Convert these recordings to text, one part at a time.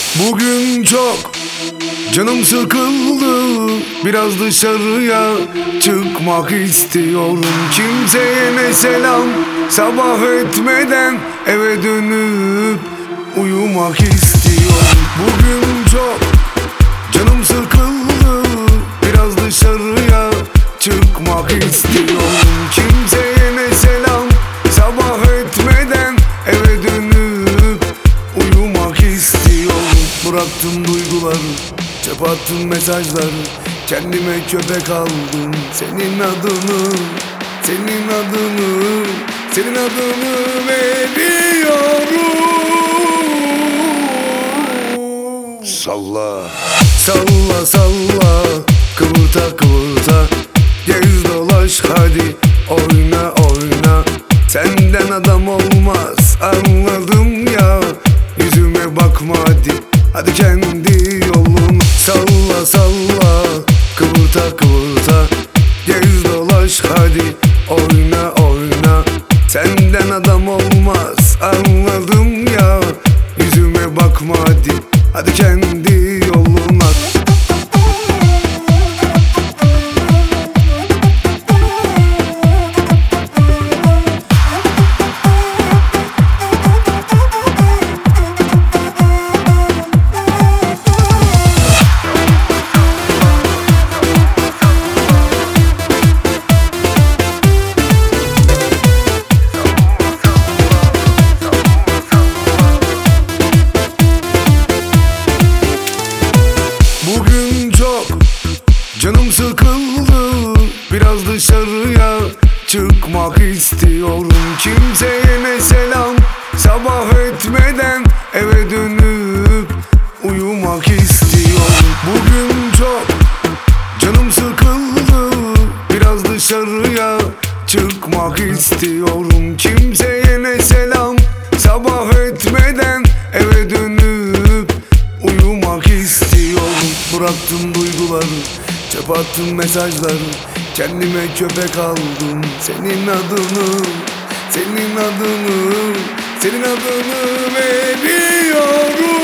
Bugün çok canım sıkıldı, biraz dışarıya çıkmak istiyorum. Kimseye ne selam, sabah etmeden eve dönüp uyumak istiyorum. Bugün çok canım sıkıldı, biraz dışarıya çıkmak istiyorum. Kimseye ne selam, sabah etmeden eve dönüp uyumak istiyorum. Bıraktım duyguları, çöp attım mesajları, kendime köpek aldım. Senin adını, senin adını, senin adını veriyorum. Salla, salla, salla, kıvırta, kıvırta, gez dolaş hadi, oyna, oyna. Senden adam olmaz, anladım ya. Yüzüme bakma hadi, hadi kendi yolun. Salla, salla, kıvırta, kıvırta, gez dolaş hadi, oyna, oyna. Senden adam olmaz, anladım ya. Yüzüme bakma hadi, hadi kendi yoluna. Bugün çok canım sıkıldı, biraz dışarıya çıkmak istiyorum. Kimseye ne selam, sabah etmeden eve dönüp uyumak istiyorum. Bugün çok canım sıkıldı, biraz dışarıya çıkmak istiyorum. Kimseye ne selam, sabah etmeden eve dönüp uyumak istiyorum. Bıraktım duyguları, çöp attım mesajları, kendime köpek aldım. Senin adını, senin adını, senin adını veriyorum.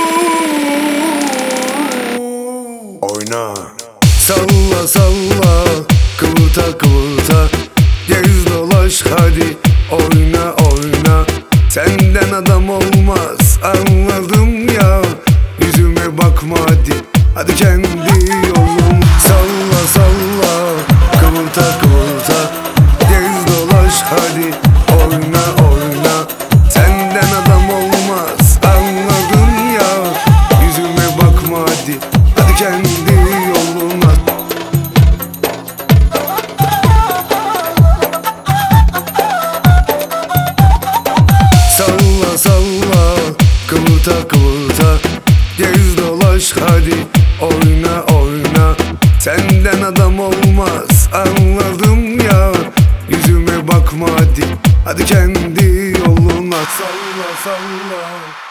Oyna, salla, salla, kıvırta, kıvırta, gez dolaş hadi, oyna, oyna. Senden adam olmaz, anladım ya. Yüzüme bakma hadi, hadi kendi yolun. Salla, salla, kıvırta, kıvırta, gez dolaş hadi, oyna, oyna. Senden adam olmaz, anladım ya. Yüzüme bakma hadi, hadi kendi yoluna. Salla, salla, kıvırta, kıvırta, gez dolaş hadi, oyna, oyna. Senden adam olmaz, anladım ya. Yüzüme bakma hadi, hadi kendi yoluna. Salla, salla.